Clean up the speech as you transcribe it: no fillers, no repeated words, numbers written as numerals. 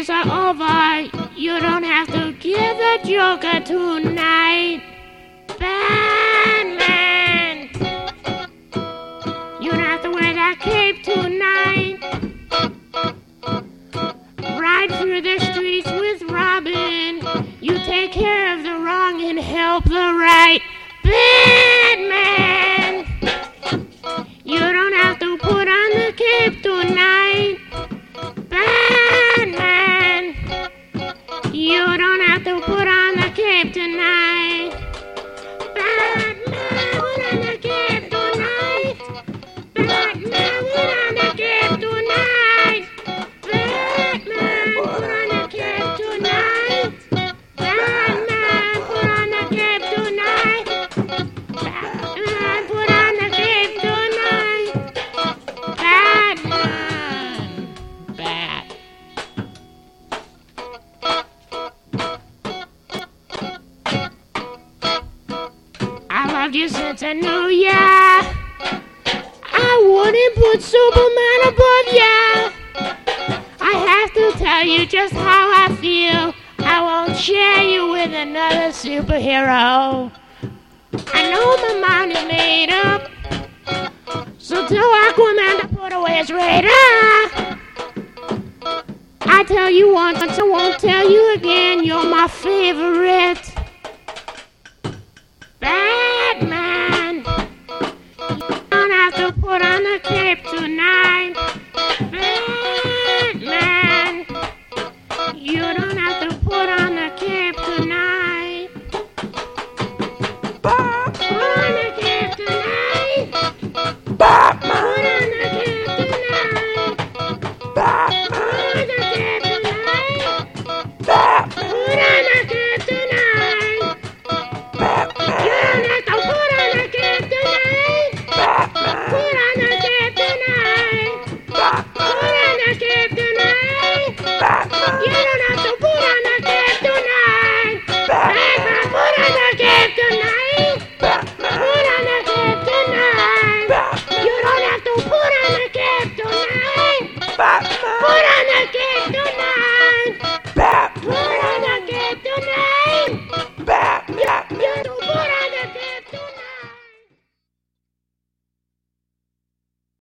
days are over. You don't have to give the Joker tonight. Batman, you don't have to wear that cape tonight. Ride through the streets with Robin. You take care of the wrong and help the right. Batman, you don't have to put on the cape tonight. Batman, you don't have to put on the cape tonight. Batman, put on the cape tonight. Batman, put on the cape tonight. Batman, put on the cape tonight. Batman, put on the cape tonight. Batman, put on the cape tonight. Batman. Bat. I loved you since I knew ya. I wouldn't put Superman above ya. I have to tell you just how I feel. I won't share you with another superhero. I know my mind is made up. So tell Aquaman to put away his radar. I tell you once, I won't tell you again. You're my favorite. Batman, you don't have to put on the cape tonight.